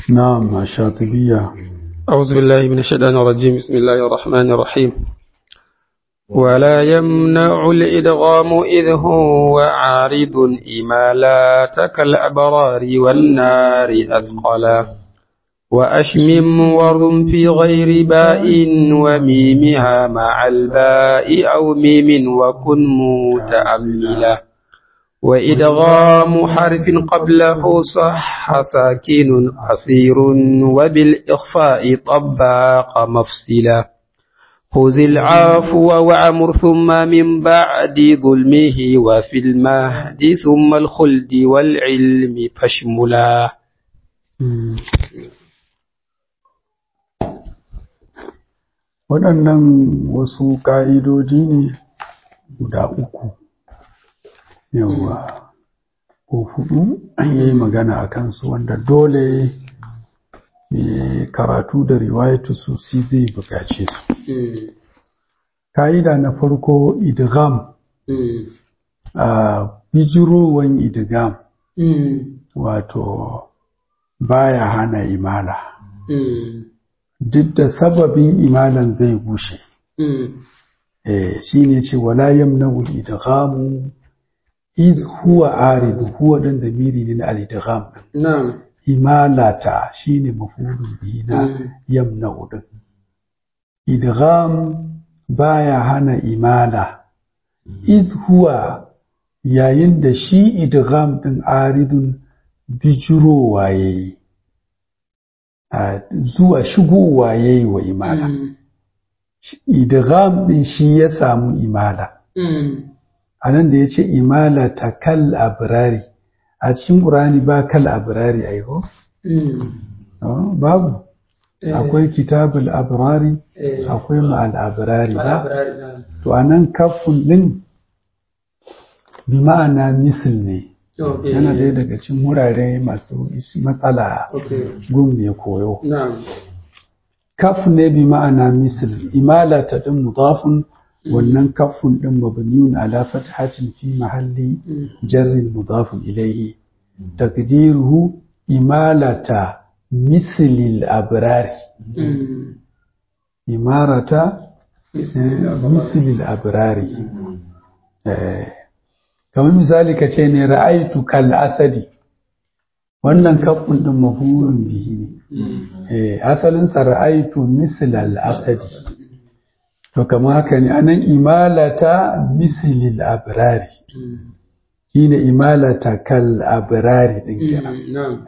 نعم الشاطبية. أعوذ بالله من الشيطان الرجيم. بسم الله الرحمن الرحيم. ولا يمنع الإدغام إذ هو عارض إمالات كالأبرار والنار أثقلا وأشمم وضم في غير باء وميمها مع الباء أو ميم وكن متأملا وإدغام حرف قبله صح ساكن قصير وبالإخفاء طباق مفصلا خذ العفو وعمر ثم من بعد ظلمه وفي المهد ثم الخلد والعلم فاشملا. waɗannan wasu ƙa'idoji ne guda uku yawa ko hudu an yi magana a kansu wanda dole karatu da riwayatu su si zai buƙace su. Ka'ida na farko idgham, bijirowan idgham wato baya hana imala duk da sababin imalan zai gushe. Shi ne ce wala yamna'u idghamu iz huwa aridu, huwa din da miri ne na al-idgham. Imalata shine mafulun bihi na yamna'u din. Idgham baya hana imala iz huwa yayin da shi idgham din aridun bijirowa yayi zuwa shigowa yayi wa imala. Idgham din shi ya samu imala. Anan da yace imala ta kal abrari a cikin Qur'ani ba kal abrari aiko? Babu. Akwai kitabul abrari, akwai ma'al abrari ba. To anan kafun din bi ma'ana misl ne. Yana ɗaya daga cikin wurare masu matsala gun mai koyo. Kaf ne bi ma'ana misl, imala ta din mudafun, wannan kafun din mabniyun ala fathatin fi mahalli jarrin mudafun ilayhi. Taqdiruhu imalata mislil abrari. Imarata mislil abrari. Kamar misali ka ce ne ra'aitu kal asadi, wannan kafin din mafulun bihi ne. Asalin sa ra'aitu mislal asadi. To kamar haka ne anan imalata mislil abrari. Shine imalata kal abrari din kenan.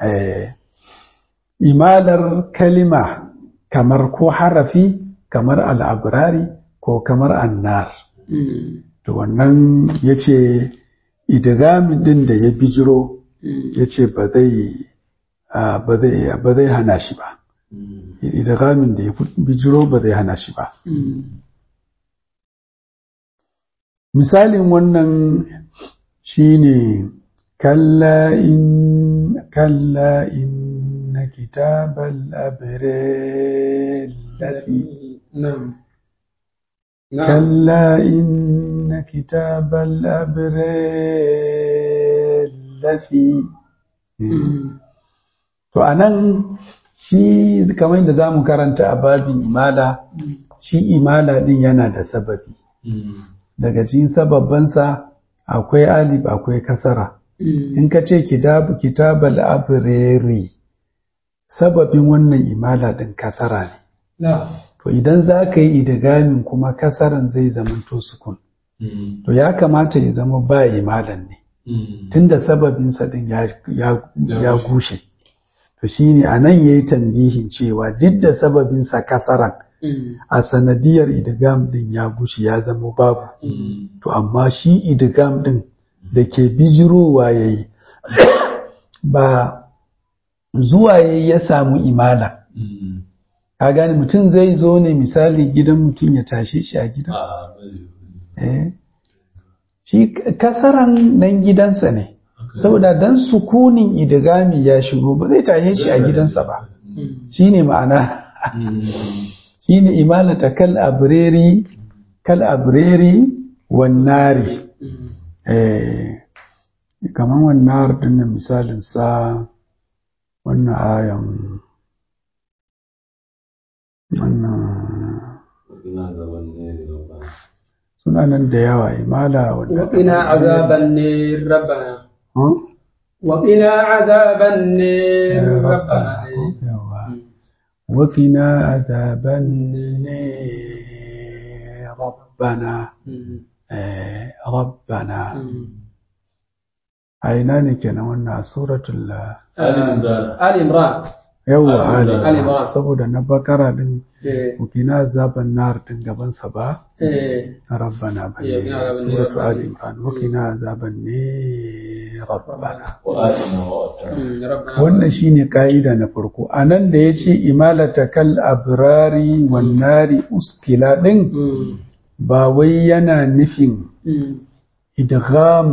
Imalar kalima kamar ko harafi kamar al abrari ko kamar annar. To wannan yace idgamin din da ya bijiro yace ba zai hana shi ba. Idgamin da ya bijiro ba zai hana shi ba. Misalin wannan shine kalla inna kitabal abrar lafi كلا إن كتاب الأبرار لفي. To anan shi kamar yadda za mu karanta a babin imala, shi imala din yana da sababi. Daga cikin sababbansa akwai alif akwai kasara. In ka ce kitabal abrari, sababin wannan imala din kasara ne. To idan za ka yi idgamin kuma kasaran zai zamanto sukun. To ya kamata ya zama ba imalan ne. Tunda sababinsa din ya gushe. To shine anan yayi tambihin cewa duk da sababinsa kasaran a sanadiyar idgam din ya gushe ya zama babu. To amma shi idgam din da ke bijirowa yayi ba zuwa yayi ya samu imala. Ka gane mutum zai zo ne misali gidan mutum ya tashe shi a gidan. Shi kasaran nan gidansa ne. Saboda dan sukunin idgami ya shigo ba zai tashe shi a gidansa ba. Shine ma'ana. Shine imalata kal abrari wan nari. Kaman wan nar din misalin sa wannan ayan suna nan da yawa imala وقنا عذاب النار ربنا وقنا عذاب النار ربنا وقنا عذاب النار ربنا ربنا أين كنا وانا سورة آل عمران يوا آل عمران saboda na bakara din وقنا عذاب النار din gaban sa ba ربنا بني سورة آل عمران وقنا عذاب النار ربنا wannan shine kaida na farko anan da yace imalata kal abrari wan nari uskila din ba wai yana nufin idgham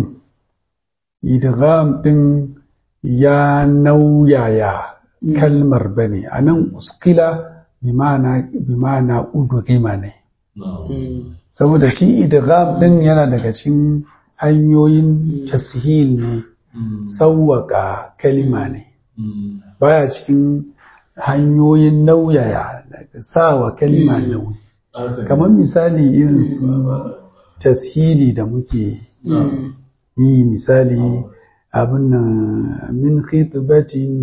din ya nauyaya kalmar bane anan uskila bi ma'ana udghima ne saboda shi idgham din yana daga cikin hanyoyin tashil ne sawwaka kalima ne baya cikin hanyoyin nauyaya sawa kalima nauyi kamar misali irin su tashili da muke yi misali abin nan min khitbatin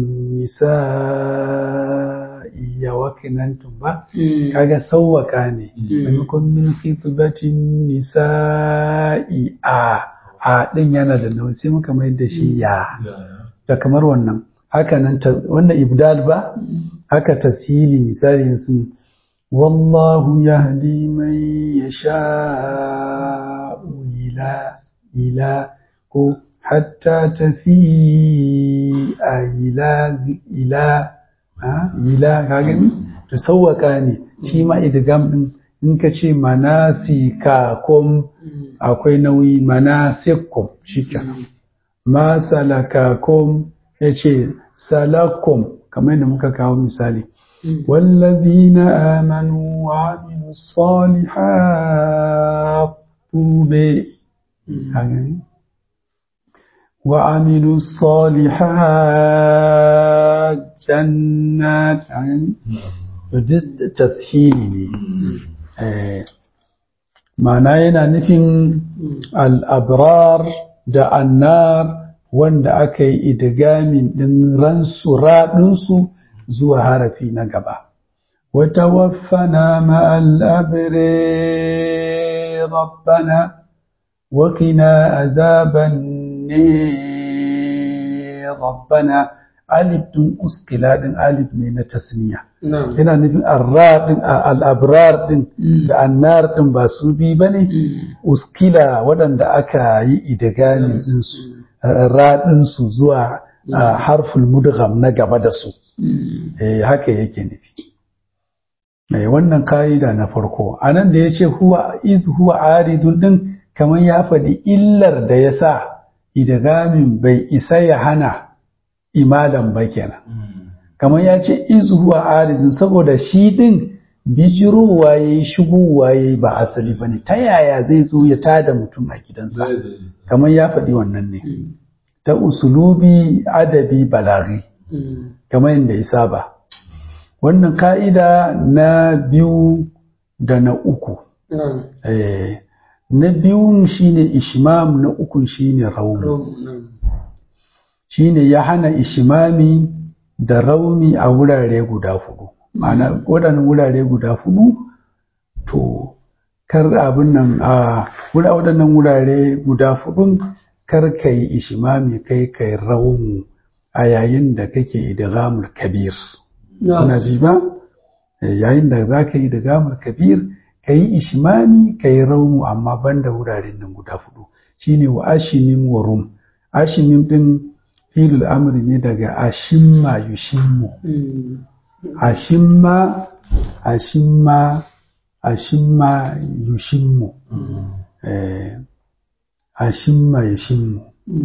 nisa'i ya wakinantum ba kaga sawwaka ne maimakon min khitbatin nisa'i a din yana da nauyi sai muka mai da shi ya da kamar wannan haka nan wannan ibdal ba haka tasili misali su wallahu yahdi man yasha'u ila ko hatta tafi ila kagani to sawwaka ne shi ma idgam din in ka ce manasikakum akwai nauyi manasikum shikenan ma salakakum yace salakum kamar yadda muka kawo misali wallazina amanu wa amilus salihat tube kagani وعملوا الصالحات جنات تسهيل معناه yana nufin al-abrar da annar wanda aka yi idgamin din ransu radinsu zuwa harafi na gaba wa tawaffana ma'al abri rabbana wa qina azaban rabbana alif din uskila din alif ne na tasniya yana nufin al-abrar din da annar din ba su bi bane uskila waɗanda aka yi idgami din su radin su zuwa harful mudgham na gaba da su haka yake nufi wannan kaida na farko anan da yace huwa aridun din kamar ya faɗi illar da yasa idgamin bai isa ya hana imalan ba kenan kamar ya ce iz huwa aridun saboda shi din bijirowa yayi shigowa yayi ba asali bane ta yaya zai zo ya tada mutum a gidansa kamar ya faɗi wannan ne ta usulubi adabi balaghi kamar yadda ya saba wannan ka'ida na biyu da na uku na biyun shine ishmam na ukun shine raumi shine ya hana ishmami da raumi a wurare guda hudu ma'ana waɗannan wurare guda hudu to kar abin nan waɗannan wurare guda hudun kar kai ishmami kai raumu a yayin da kake idghamul kabir kana ji ba yayin da zaka yi idghamul kabir kai ishmami kai raumu amma banda wuraren nan guda hudu shine wa ashimim wa rum ashimim din filul amri ne daga ashimma yushimmu ashimma yushimmu ashimma yushimmu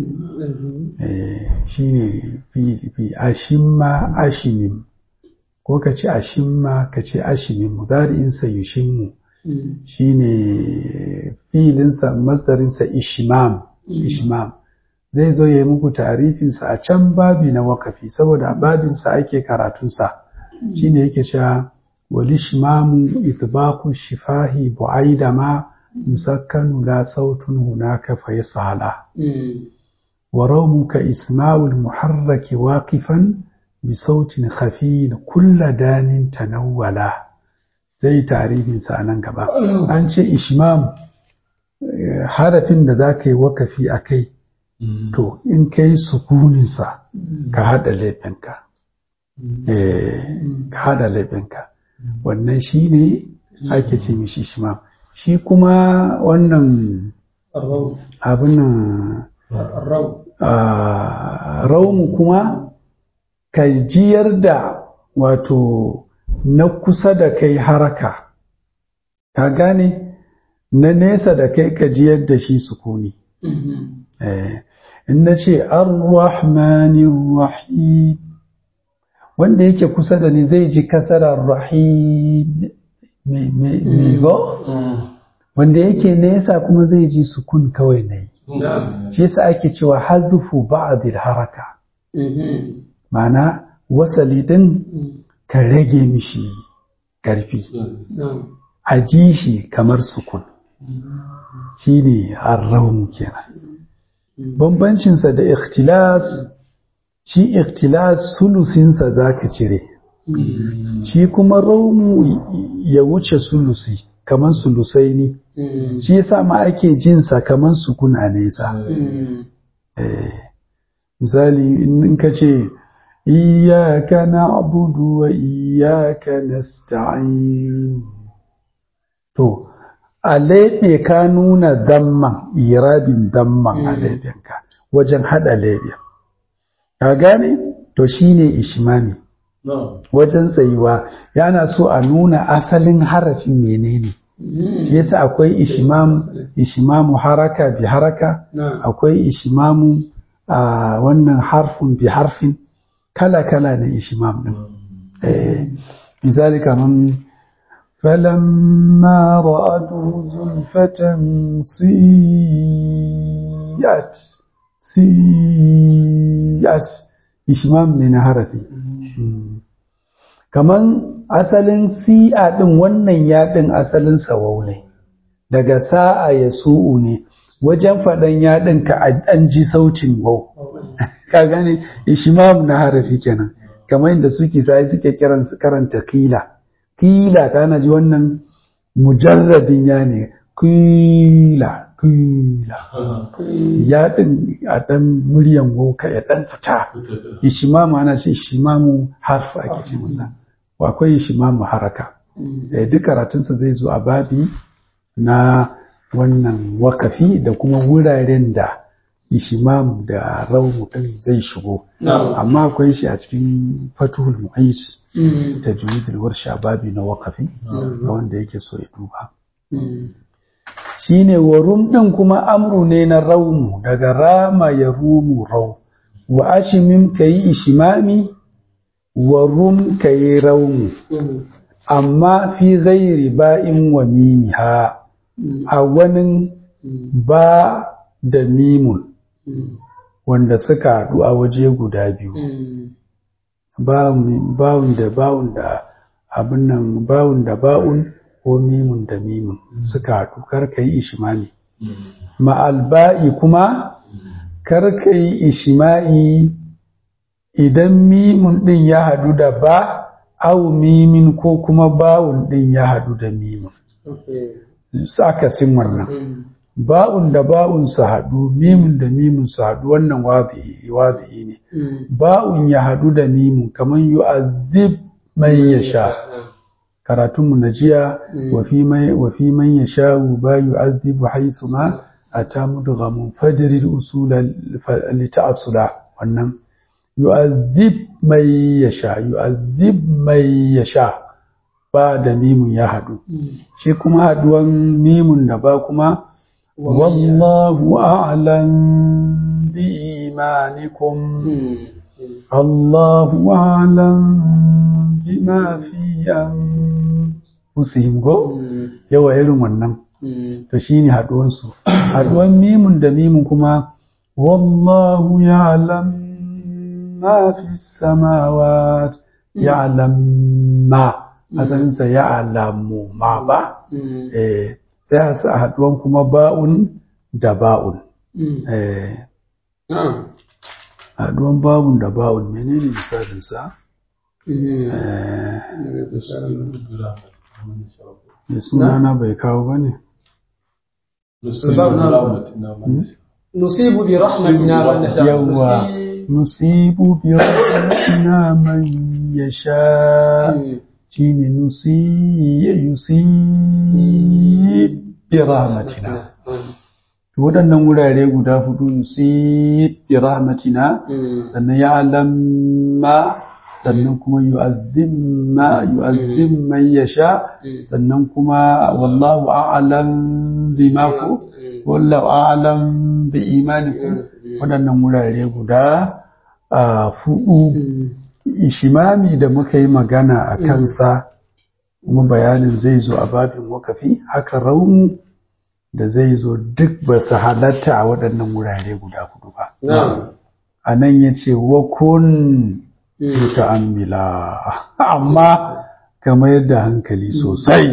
shine fi ashimma ashimim ko kace ashimma kace ashimim mudari'in sa yushimmu shine filinsa masdarinsa ishmam zai zo ya yi muku ta'arifinsa a can babi na wakafi saboda babinsa ake karatunsa shine yake cewa والإشمام إطباق الشفاه بعيد ما مسكن لا صوت هناك فيصعلا ورومك إسماع المحرك واقفا بصوت خفي كل دان تنولا زي تعريف سألان قبا أنشي إشمام harafin da za ka yi wakafi a kai to in ka yi sukuninsa ka haɗa laifinka wannan shi ne ake ce mishi shima shi kuma wannan abin raumu kuma ka jiyar da wato na kusa da kai haraka ka gane na nesa da kai ka jiyar da shi sukuni in na ce ar-rahmanir-rahim wanda yake kusa da ni zai ji kasarar rahim me go wanda yake nesa kuma zai ji sukun kawai na yi shi yasa ake cewa hazufu ba'dil haraka ma'ana wasali din ka rage mishi karfi a ji shi kamar sukun shi ne arraun kenan bambancinsa da ikhtilas shi ikhtilas sulusinsa za ka cire shi kuma raumu ya wuce sulusi kamar sulusai ne shi yasa ma ake jinsa kamar sukun a nesa misali in ka ce iyyaka na'budu wa iyyaka nasta'in to a laife ka nuna damman irabin damman a laifinka wajen haɗa laifin ka gane to shine ishmami wajen tsayuwa yana so a nuna asalin harafin menene shi yasa akwai ishimamu haraka bi haraka akwai ishimamu wannan harfin bi harfin kala-kala na ishimam din misali kaman فلما رأته زلفة سيئت إشمام من هرفي kaman asalin si'a din wannan yaɗin asalin sawau ne daga sa'a ya su'u ne wajen faɗan yaɗin ka an ji sautin wau ka gane ishmam na harafi kenan kamar yadda suke sai suke karanta kila kana ji wannan mujarradin ya ne kila ya din a dan muryan woka ya dan fita ishimamu ana ce ishimamu harf ake ce masa akwai ishimamu haraka duk karatunsa zai zo a babi na wannan wakafi da kuma wuraren da ishimam da rawmu din zai shigo amma akwai shi a cikin fatuhul mu'ayyid tajwidul warsha babi na waqafi wanda yake so ya duba shine warum din kuma amru ne na rawmu daga rama ya rumu raw wa ashimim kai ishimami warum kai rawmu amma fi ghairi ba'in wa mimiha a wani ba da mimun wanda suka haɗu a waje guda biyu bawun da abin nan bawun da ba'un ko mimun da mimun suka haɗu karka yi ishimami ma'alba'i kuma karka yi ishimai idan mimun ɗin ya haɗu da ba au mimin ko kuma bawun ɗin ya haɗu da mimun akasin wannan ba'un da ba'un su haɗu mimun da mimun su haɗu wannan wadi'i ne ba'un ya haɗu da mimun kamar yu'azzib man yasha karatunmu na jiya wa fi man yasha ba yu'azzibu haythu ma ata mudghamun fajri al-usula li ta'assula wannan yu'azzib man yasha ba da mimun ya haɗu shi kuma haɗuwan mimun da ba kuma wallahu a'lam bi imanikum Allahu a'lam bima fi anfusihim go yawa irin wannan to shine haɗuwan su haɗuwan mimun da mimun kuma wallahu ya'lam ma fi samawati ya'lam ma asalinsa ya alamu ma ba sai a haduwan kuma ba'un da ba'un haduwan ba'un da ba'un menene misalinsa sunana bai kawo ba ne نصيب برحمتنا من نشاء نصيب برحمتنا من يشاء شين يصيب برحمتنا waɗannan wurare guda hudu yusib bi rahmatina sannan ya alamma sannan kuma yu'azzim man yasha sannan kuma wallahu a'lam bima wallahu a'lam bi imanikum waɗannan wurare guda fudu ishimami da muka yi magana a kansa kuma bayanin zai zo a babin wakafi haka raunu da zai zo duk ba su halatta a waɗannan wurare guda hudu ba a nan ya ce wa kun muta'ammila amma kamar da hankali sosai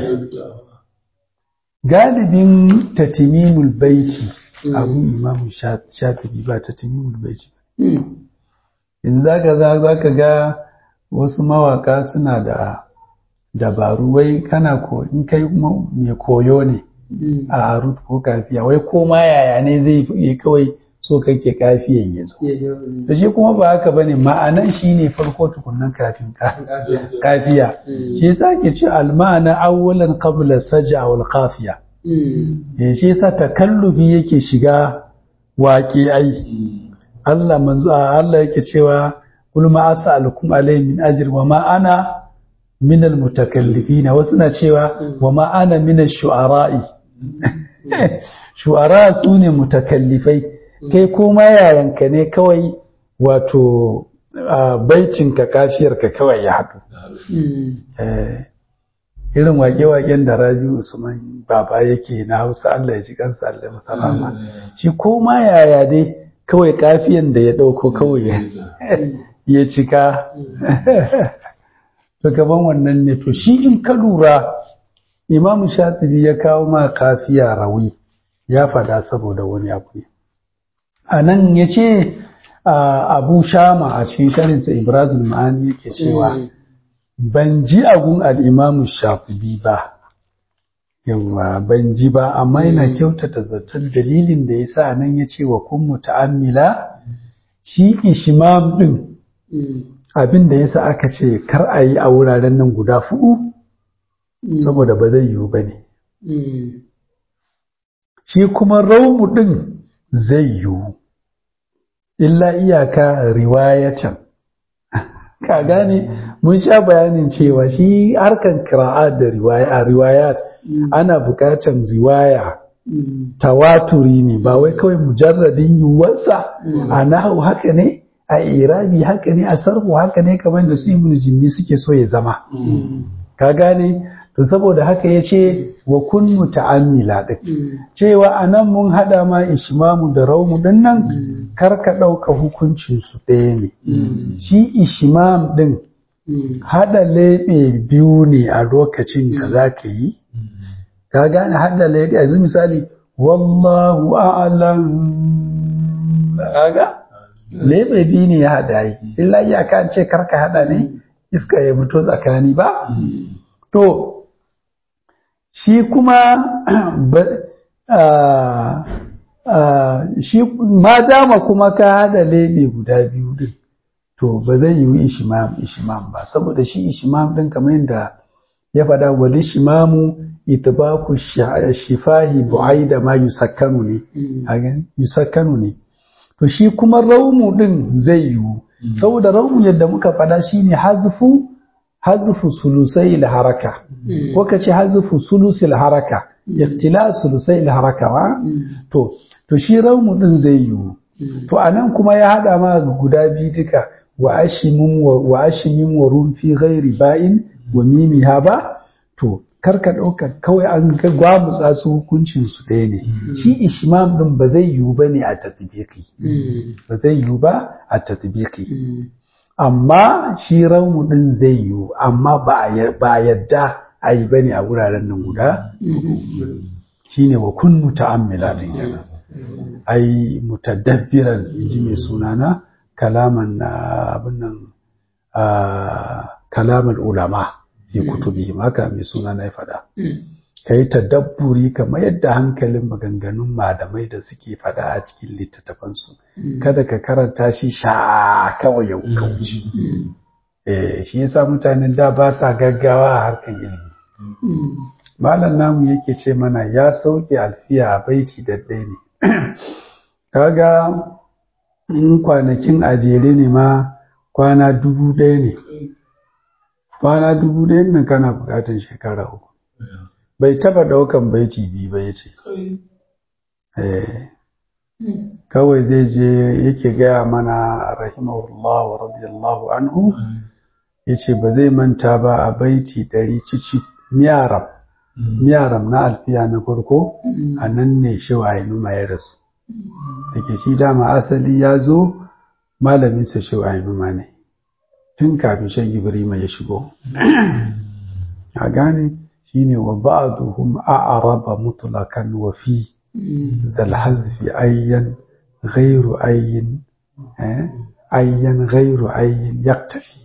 galibin tatimimul baiti abu imamu shafi'i ba tatimimul baiti in zaka ga wasu mawaka suna da dabaru wai kana in kai mai koyo ne a harut ko kafiya wai koma yaya ne zai fi kawai so kake kafiyan ya zo da shi kuma ba haka bane ma'anan shine farko tukunnan kafin kafiya shi yasa ke ce al-ma'ana awwalan qabla saj'a wal qafiya shi yasa takallufi yake shiga waƙi ai Allah yake cewa kul ma as'alukum alayhi min ajr wa ma ana min al-mutakallifin wasu na cewa wa ma ana min ash-shu'ara'i shu'ara sune mutakallifai kai koma yayanka ne kawai wato baitinka kafiyarka kawai ya haɗu irin wake-waken da Rabi'u Usman baba yake na Hausa Allah ya ji kansa Allah ya masa rahama shi koma yaya dai kawai kafiyan da ya ɗauko kawai ya cika to gaban wannan ne to shi in ka lura Imam Shatibi ya kawo ma kafiya rawi ya fada saboda wani abu ne a nan ya ce Abu Shama a cikin sharinsa Ibrazul Ma'ani yake cewa ban ji agun al-Imam Shatibi ba yawa ban ji ba amma yana kyautata zaton dalilin da yasa nan ya ce wa kun muta'ammila shi ishmam din abin da yasa aka ce kar a yi a wuraren nan guda fudu saboda ba zai yiwu ba ne shi kuma raumu ɗin zai yiwu illa iyaka riwayatan ka gane mun sha bayanin cewa shi harkan kira'a da riwayat ana buƙatar riwaya tawaturi ne ba wai kawai mujarradin yiwuwarsa a nahu haka ne a irabi haka ne a sarfu haka ne kamar da su ibn jinni suke so ya zama ka gane to saboda haka ya ce wa kun muta'ammila din cewa anan mun hada ma ishmamu da raumu din nan kar ka dauka hukuncin su ɗaya ne shi ishmam din hada lebe biyu ne a lokacin da zaka yi ka gane hada lebe yanzu misali wallahu a'lam kaga lebe biyu ne ya hada yi illa ya kan ce kar ka hada ne iska ya fito tsakani ba to shi kuma shi ma dama kuma ka hada lebe guda biyu din to ba zai yi ishimam ba saboda shi ishimam din kamar yadda ya faɗa wal ishimamu itbaku shifahi bu'aida ma yusakkanu ne to shi kuma raumu din zai yi saboda raumu yadda muka faɗa shine hazfu sulusai al-haraka ko kace hazfu sulusil haraka iktila sulusai al-haraka wa to shi raumu din zai yi to anan kuma ya hada ma guda biyu duka wa ashimim wa rum fi ghairi ba'in wa mimiha ba to karka dauka kawai an ga gwamutsa su hukuncin su ɗaya ne shi ishmam din ba zai yi bane a tatbiqi ba zai yi ba a tatbiqi amma shi raumu ɗin zai yiwu amma ba yadda a yi bane a wuraren nan guda shi ne wa kun muta'ammila ɗin kenan ai mutadabbiran ji mai sunana kalaman abin nan kalaman ulama fi kutubi haka mai sunana ya faɗa ka yi tadabburi kamar yadda hankalin maganganun malamai da suke faɗa a cikin littattafansu kada ka karanta shi sha kawai ya wuce shi yasa mutanen da ba sa gaggawa a harkar ilimi malam namu yake ce mana ya sauke alfiya a baiti daddai ne kaga in kwanakin ajere ne ma kwana 1000 ne kwana 1000 nan kana bukatun shekara 3 bai taba daukan baiti biyu ba yace kawai zai je yake gaya mana rahimahullah wa radiyallahu anhu yace ba zai manta ba a baiti 100 cici miyaram na alfiya na farko a nan ne shewaye numa ya rasu dake shi dama asali ya zo malaminsa shewaye numa ne tun kafin shan ibrima ya shigo a gane shine wa ba'duhum a'raba mutlaqan wa fi zal hazfi ayyan ghayru ayyin ayyan ghayru ayyin yaktafi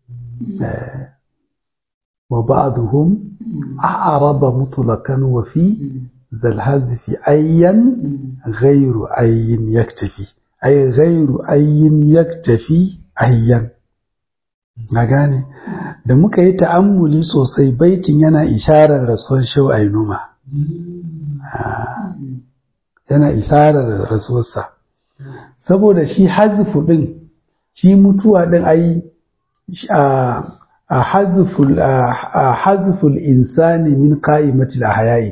wa ba'duhum a'raba mutlaqan wa fi zal hazfi ayyan ghayru ayyin yaktafi ay ghayru ayyin yaktafi ayyan na gane da muka yi ta'ammuli sosai baitin yana isharar rasuwar shau ainuma yana isharar rasuwarsa saboda shi hazfu din shi mutuwa din ai a hazful insani min qa'imatil ahya'i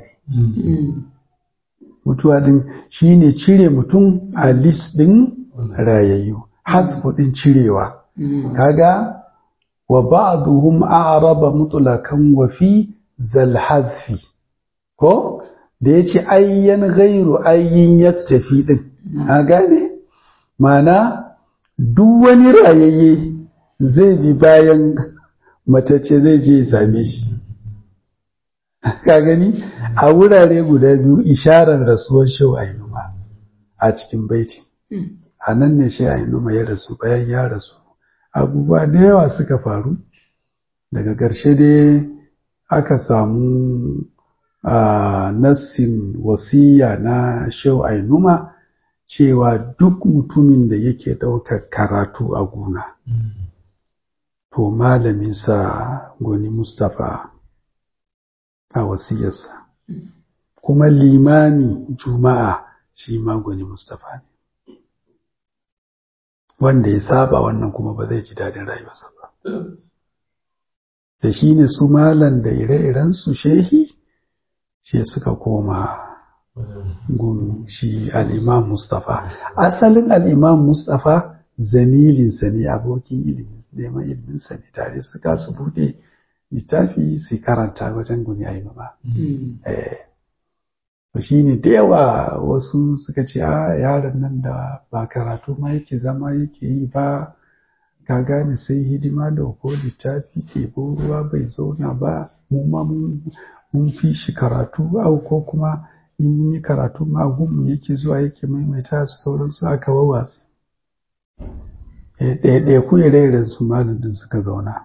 mutuwa din shine cire mutum a list din rayayyu hazfu din cirewa kaga wa ba'duhum a'raba mutlaqan wa fi zal hazfi ko da yace ayyan ghairu ayyin yaktafi din a gane mana duk wani rayayye zai bi bayan matacce zai je ya same shi ka gani a wurare guda biyu isharar rasuwar shau ainuma a cikin baiti a nan ne shi ainuma ya rasu bayan ya rasu abubuwa da yawa suka faru daga ƙarshe dai aka samu nassin wasiya na shau ainuma cewa duk mutumin da yake ɗaukar karatu a gona to malaminsa Goni Mustapha a wasiyarsa kuma limami juma'a shi ma Goni Mustapha ne wanda ya saba wannan kuma ba zai ji daɗin rayuwarsa ba da shi ne su malan da ire-irensu shehi shi suka koma gun shi al'imam Mustapha asalin al'imam Mustapha zamilinsa ne abokin neman iliminsa ne tare suka su buɗe littafi su karanta wajen Goni Ainuma shi ne da yawa wasu suka ce yaron nan da ba karatu ma yake zama yake yi ba ka gane sai hidima da ko littafi tebo ruwa bai zauna ba mu ma mun fi shi karatu au ko kuma in mun yi karatu ma gunmu yake zuwa yake maimaita su sauransu aka wawasu ɗaya ku ire su malamin suka zauna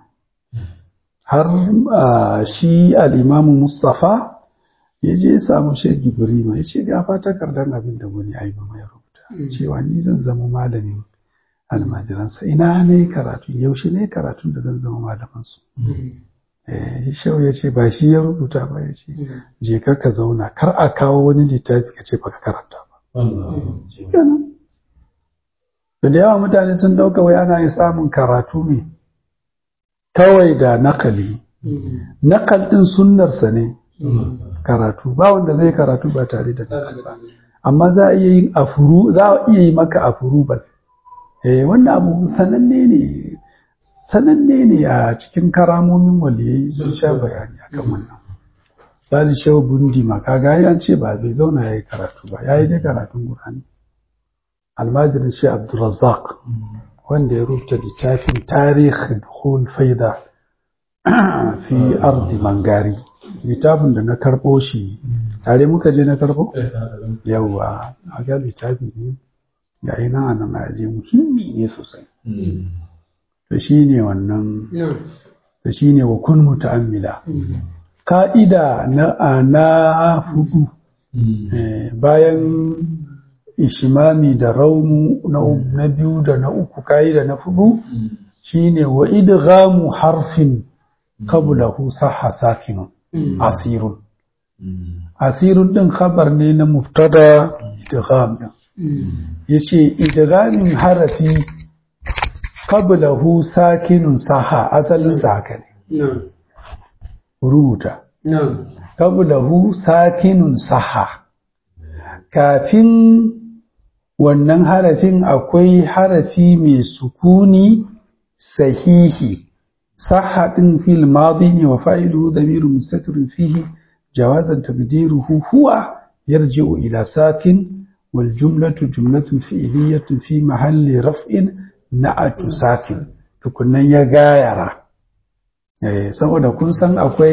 har shi al'imamu Mustapha ya je ya samu Sheikh Ibrahim ya ce gafa takardar abin da Goni Ainuma ya rubuta cewa ni zan zama malamin almajiransa ina ne karatu yaushe ne karatun da zan zama malamansu Shehu ya ce ba shi ya rubuta ba ya ce je ka zauna kar a kawo wani littafi ka ce baka karanta ba shi kenan da yawa mutane sun dauka wai ana yin samun karatu ne kawai da nakali nakal din sunnarsa ne karatu ba wanda zai karatu ba tare da nakal ba amma za a iya yin afuru za a iya yi maka afuru ba wannan abu sananne ne a cikin karamomin waliyai sun sha bayani akan wannan sali shehu bundi ma kaga ya ce ba bai zauna yayi karatu ba yayi dai karatun Qur'ani almajirin shi Abdurrazzaq wanda ya rubuta littafin tarihin dukhul faida fi ardi mangari, littafin da na karɓo shi tare muka je na karɓo yawa a ga littafi ne ga ina a nan aje muhimmi ne sosai. To shi ne wannan to shi ne wa kun muta'ammila ka'ida na fudu bayan ishimami da raumu na biyu da na uku ka'ida na fudu shine wa idghamu harfin qablahu sahha sakinun asirun. Asirun din khabar ne na mubtada idgham din. Yace idghamin harafi qablahu sakinun sahha asalin sa haka ne. Rubuta. Qablahu sakinun sahha. Kafin wannan harafin akwai harafi mai sukuni sahihi. صح في الماضي وفاعله ضمير مستتر فيه جوازا تقديره هو يرجع إلى ساكن والجملة جملة فعلية في محل رفع نعت ساكن تكون يغايرة saboda kun san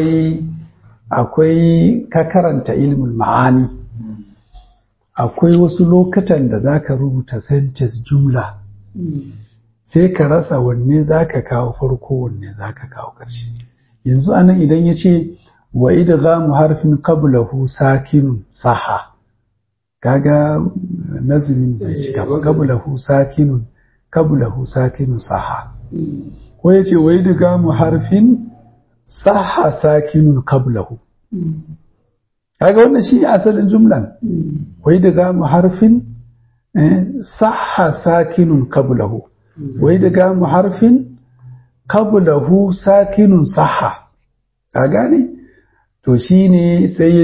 akwai ka karanta ilmul ma'ani akwai wasu lokacin da zaka rubuta sentence jumla sai ka rasa wanne za ka kawo farko wanne za ka kawo ƙarshe. Yanzu anan idan ya ce wa idghamu harfin qablahu sakinun saha kaga nazimin bai cika ba qablahu sakinun saha ko ya ce wa idghamu harfin saha sakinun qablahu kaga wannan shi asalin jumlan wa idghamu harfin saha sakinun qablahu wai daga harfin qablahu sakinun sahha ka gane to shine sai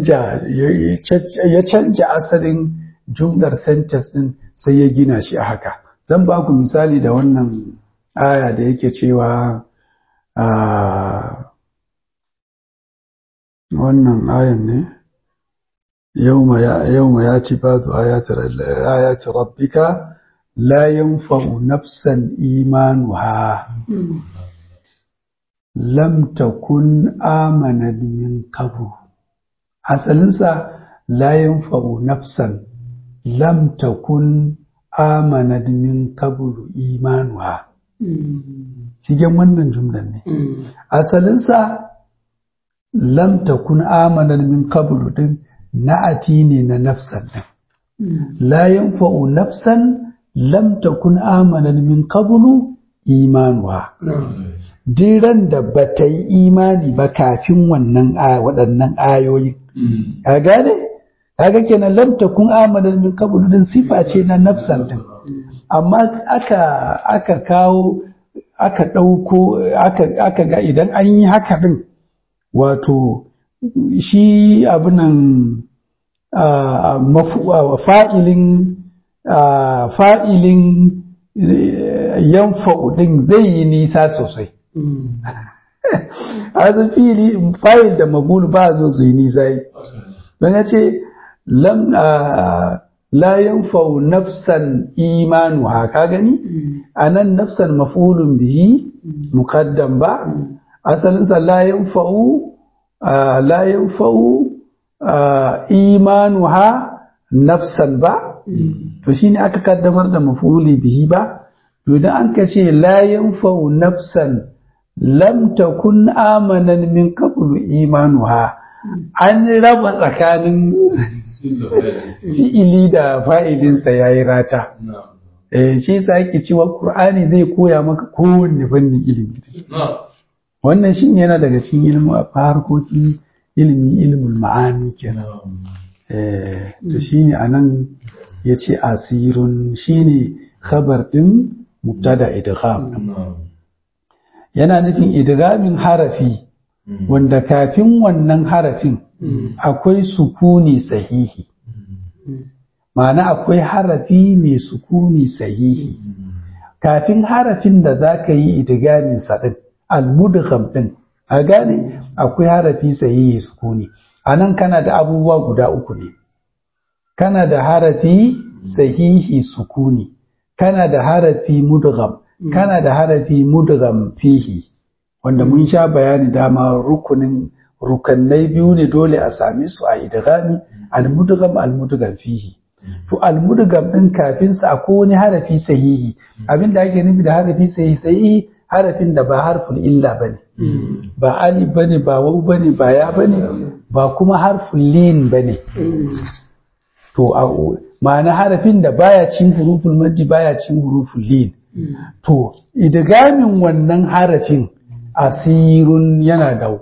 ya canja asalin jumlar sentence din sai ya gina shi a haka. Zan ba ku misali da wannan aya da yake cewa wannan ayan ne yawma yati ba'du ayati rabbika لا ينفع نفسا إيمانها لم تكن آمنت من قبل أصلنسا لا ينفع نفسا لم تكن آمنت من قبل إيمانها cikin wannan jumlan ne asalinsa lam takun amanan min qablu din na'ati ne na nafsan din la yanfa'u nafsan lam takun amanan min qablu imanuha diran da bata yi imani ba kafin wannan waɗannan ayoyi ka gane kaga kenan lam takun amanan min qablu din sifa ce na nafsan din amma aka kawo aka dauko aka ga idan an yi haka din wato shi abunan fa'ilin yanfa'u ɗin zai yi nisa sosai. A zan fa'il da magulu ba zo su yi nisa yi. Don ya ce, la yanfa'u nafsan imanu haka gani? A nan nafsan mafulun bihi muqaddam ba, asalinsa la yanfa'u imanu ha nafsan ba. To shine aka kaddamar da mafuli bihi ba to idan an kace la yanfa'u nafsan lam takun amanan min qablu imanuha an raba tsakanin fi'ili da fa'idin sa yayi rata shi yasa yake cewa Qur'ani zai koya maka kowanne fannin ilimi wannan shine yana daga cikin ilmu a harkokin ilmul ma'ani kenan to shine anan yace asirun shine khabar din mubtada idgham yana nufin idgamin harafi wanda kafin wannan harafin akwai sukuni sahihi ma'ana akwai harafi mai sukuni sahihi kafin harafin da zaka yi idgamin sa din al-mudgham din a gane akwai harafi sahihi sukuni anan kana da abubuwa guda uku ne kana da harafi sahihi sukuni kana da harafi mudgham kana da harafi mudgham fihi wanda mun sha bayani dama rukannai biyu ne dole a same su a idghami al-mudgham fihi to al-mudgham din kafin sa akwai wani harafi sahihi abinda ake nufi da harafi sahihi harafin da ba harful illa bane ba alif bane ba waw bane ba ya bane ba kuma harful lin bane to ma'ana harafin da baya cin huruful maddi baya cin huruful lin to idgamin wannan harafin asirun yana da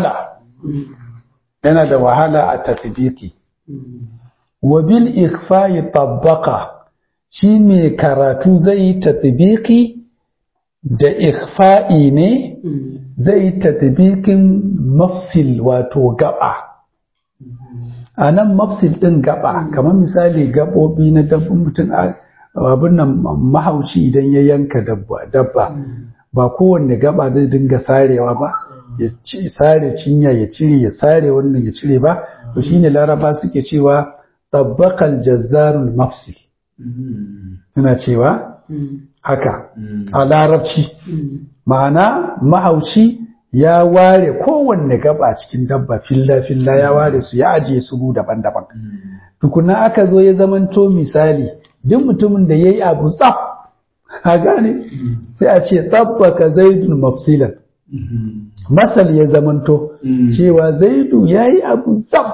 wahala a tatbiki wa bil ikhfa'i tabbaqa shi mai karatu zai tatbiki da ikhfa'i ne zai tatbikin mafsil wato gaba anan mafsil din gaba kamar misali gabobi na dabbun mutum abin nan mahauci idan ya yanka dabba ba kowanne gaba zai dinga sarewa ba ya sare cinya ya cire ya sare wannan ya cire ba to shine laraba suke cewa tabbaqal jazzarul mafsil suna cewa haka a larabci ma'ana mahauci ya ware kowanne gaba cikin dabba filla ya ware su ya ajiye su daban-daban tukuna aka zo ya zamanto misali duk mutumin da yayi abu tsaf a gane sai a ce tabbaka zaidun mafsilan masal ya zamanto cewa zaidu yayi abu tsaf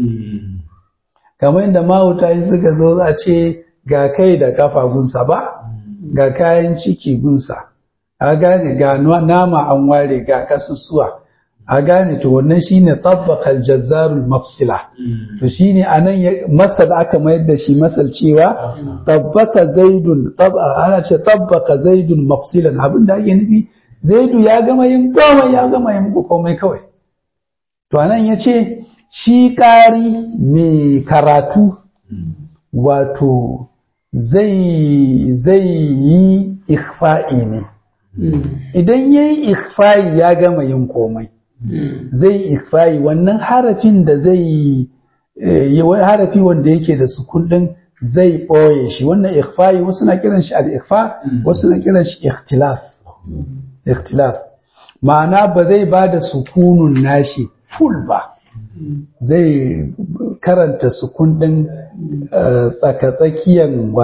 kamar inda mahauta suka zo a ce ga kai da kafafunsa ba ga kayan ciki gunsa a gane ga nama an ware ga kasussuwa a gane to wannan shine tabbaqal jazzarul mafsila to shine anan masal aka mayar da shi masal cewa tabbaka zaidun ana ce tabbaka zaidun mafsilan abinda ake nufi zaidu ya gama yin komai kawai to anan yace shi ƙari mai karatu wato zai yi ikhfa'i ne idan yayi ikhfa'i ya gama yin komai zai ikhfa'i wannan harafin da zai yi wani harafi wanda yake da sukun din zai ɓoye shi wannan ikhfa'i wasu na kiran shi al-ikhfa wasu na kiran shi ikhtilas ma'ana ba zai ba da sukunun nashi full ba zai karanta sukun din tsakatsakiyan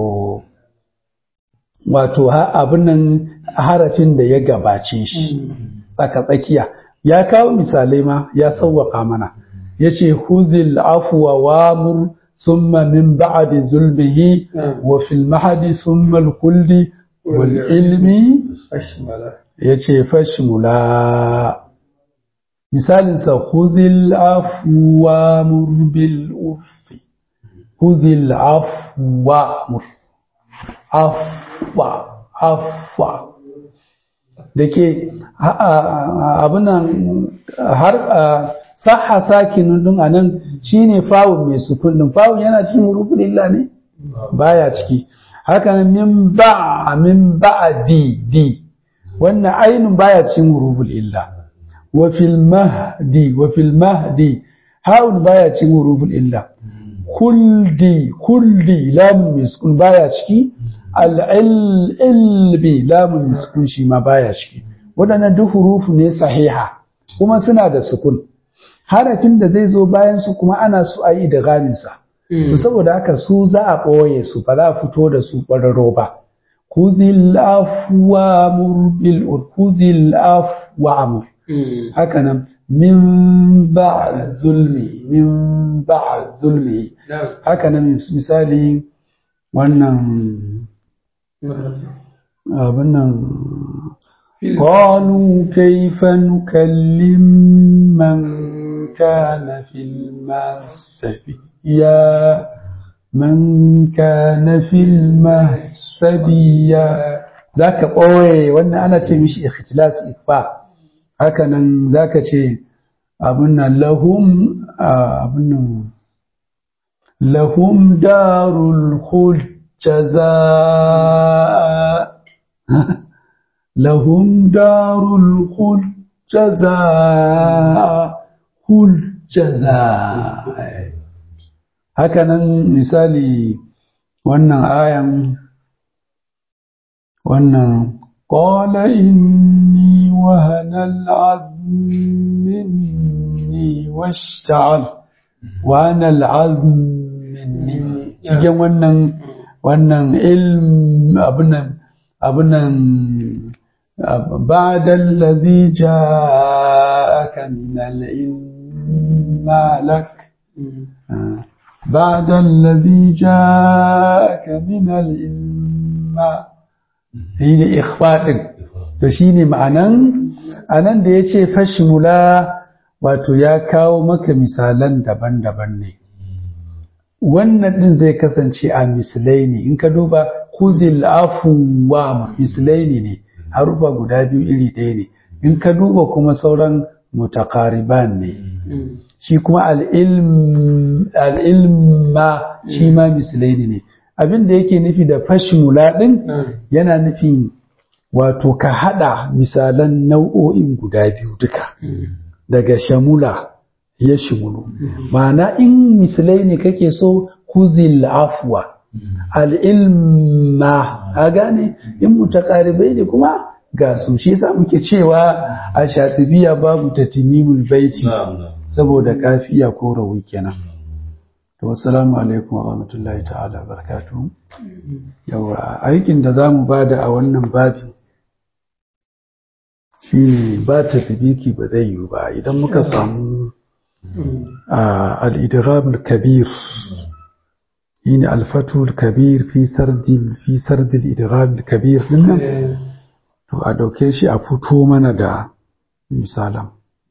wato abin nan harafin da ya gabace shi tsakatsakiya ya kawo misalai ma ya sauwaka mana yace huzil afwa wamur summa min ba'di zulmihi wa fil mahdi summa al khuldi wal ilmi yace fashmula misalin sa huzil afwa mur bil urfi huzil afwa mur afwa da ke abinan har saha sakinun din anan shine fa'ul mai sukun din fa'ul yana cikin huruful illa ne baya ciki haka min ba'di wannan ainun baya cikin huruful illa wa fil mahdi ha'un baya cikin huruful illa kuldi lamun mai sukun baya ciki al'ilbi lamun mai sukun shi ma baya ciki waɗannan duk hurufu ne sahiha kuma suna da sukun harafin da zai zo bayan su kuma ana su a yi da gaminsa to saboda haka su za a ɓoye su ba za a fito da su ɓararo ba kuzil afwa murbil kuzil afwa amur haka nan min ba zulmi haka nan misali wannan abin nan قالوا كيف نكلم من كان في المهد يا من كان في المهد يا ذاك قوي وانا انا ce mishi ikhtilas ikfa haka nan zaka ce lahum darul khuld jazaa لهم دار الخلد جزاء hakanan misali wannan ayan wannan qala inni wahana al'azm minni washta'al wahana al'azm minni cikin wannan ilm abunan ba'da alladhi ja'aka min al-ilm ma lak بعد الذي جاءك من العلم هي إخفاء تشيني معنى anan da yace fashmula wato ya kawo maka misalan daban-daban ne wannan din zai kasance a mislaini in ka duba khuzil afwa mislaini ne harufa guda biyu iri ɗaya ne in ka duba kuma sauran mutaqariban ne shi kuma al'ilma shi ma mislaini ne abin da yake nufi da fashmula ɗin yana nufin wato ka haɗa misalan nau'o'in guda biyu duka daga shamula ya shimulu ma'ana in mislaini kake so kuzil afwa al'ilma a gane in mutaqaribai ne kuma ga su shi yasa muke cewa a shatibiya babu tatimimul baiti saboda kafiya ko rawi kenan to assalamu alaikum wa rahmatullahi ta'ala barakatuh yawa aikin da zamu bada a wannan babi shine ba tatbiki ba zai yi ba idan muka samu al-idgham al-kabir yin al-fatu al-kabir fi sard al-idgham al-kabir dinnan to a dauke shi a fito mana da misalan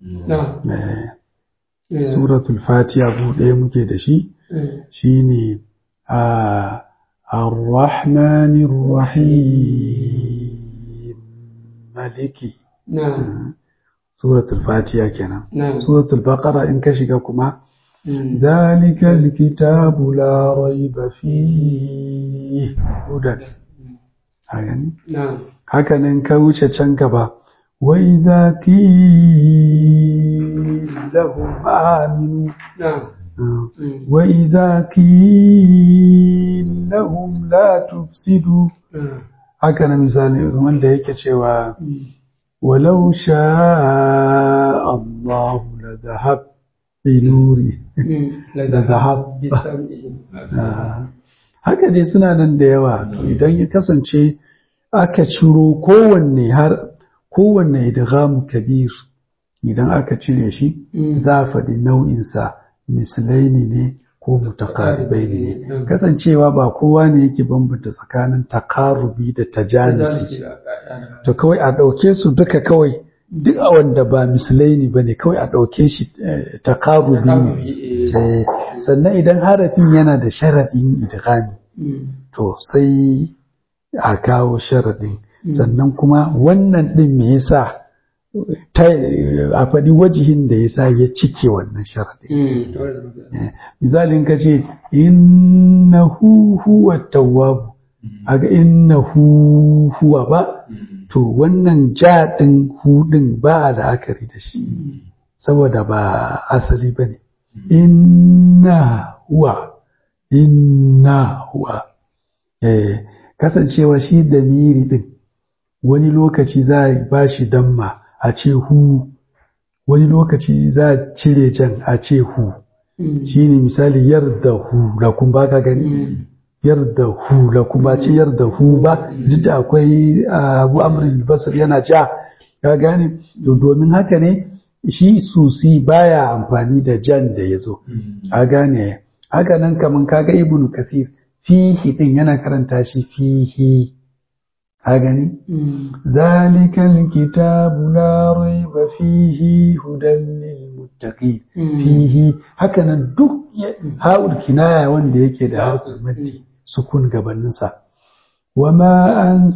suratul fatiha buɗe muke da shi shine ar-rahmanir rahim maliki suratul fatiha kenan suratul baqara in ka shiga kuma zalikal kitabu la rayba fihi hudan haka nan ka wuce can gaba وإذا قيل لهم آمنوا وإذا قيل لهم لا تفسدوا هكذا مثال wanda yake cewa ولو شاء الله لذهب بنوري لذهب haka dai suna nan da yawa to idan ya kasance aka ciro kowanne idgham kabir idan aka cire shi za a faɗi nau'insa mislaini ne ko mutaqaribaini ne kasancewa ba kowa ne yake bambanta tsakanin taqarubi da tajanusi to kawai a ɗauke su duka kawai duk a wanda ba mislaini bane kawai a ɗauke shi taqarubi ne sannan idan harafin yana da sharadin idghami to sai a kawo sharadin sannan kuma wannan ɗin me yasa a faɗi wajihin da yasa ya cike wannan sharaɗin. Misalin ka ce innahu huwa tawwabu aga innahu huwa ba to wannan ja ɗin hu ɗin ba da akari da shi saboda ba asali bane inna huwa kasancewa shi damiri ɗin wani lokaci za a ba shi damma a ce hu wani lokaci za a cire jan a ce hu shi ne misali yarda hu da kun ba ka gani yarda hu da kun ba ce yarda hu ba duk da akwai abu amrin basir yana ja ka gane domin haka ne shi susi baya amfani da jan da ya zo a gane haka nan kaman kaga ibnu kasir fihi din yana karanta shi fihi a gani zalikal kitabu la raiba fihi hudan lil muttaqin fihi haka nan duk haul kinaya wanda yake da harfin maddi sukun gabanin sa wama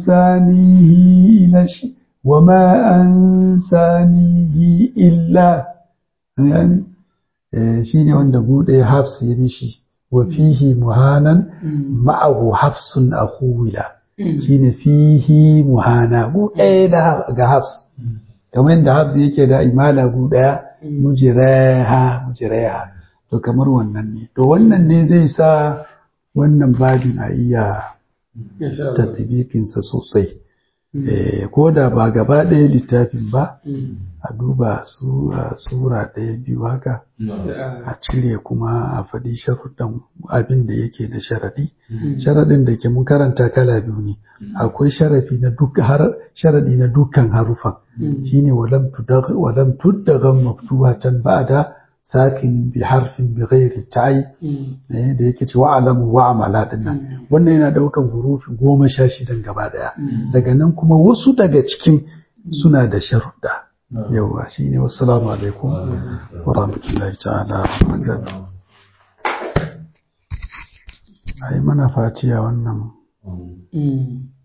ansanihi illa yani shine wanda bude hafs ya mishi wa fihi muhanan ma'ahu hafsun akhwila shine fihi muhana ɗaya da ga hafs kamar yadda hafs yake da imala ɗaya mujraha to kamar wannan ne to wannan ne zai sa wannan babin a iya tatbikin sa sosai ko da ba gaba ɗaya littafin ba a duba sura ɗaya biyu haka a cire kuma a faɗi sharuɗan abin da yake da sharaɗi. Sharaɗin da ke mun karanta kala biyu ne, akwai sharaɗi na dukkan harufan shine walam tuddagan maftuhatan ba'da sakin bi harfin bi ghairi ta'i da yake ce wa'alamu wa'amala dinnan wannan yana daukan hurufi 16 gaba daya daga nan kuma wasu daga cikin suna da sharuɗa. Yawa shine wassalamu alaikum wa rahmatullahi ta'ala wa barakatuh. Ai mana fatiya wannan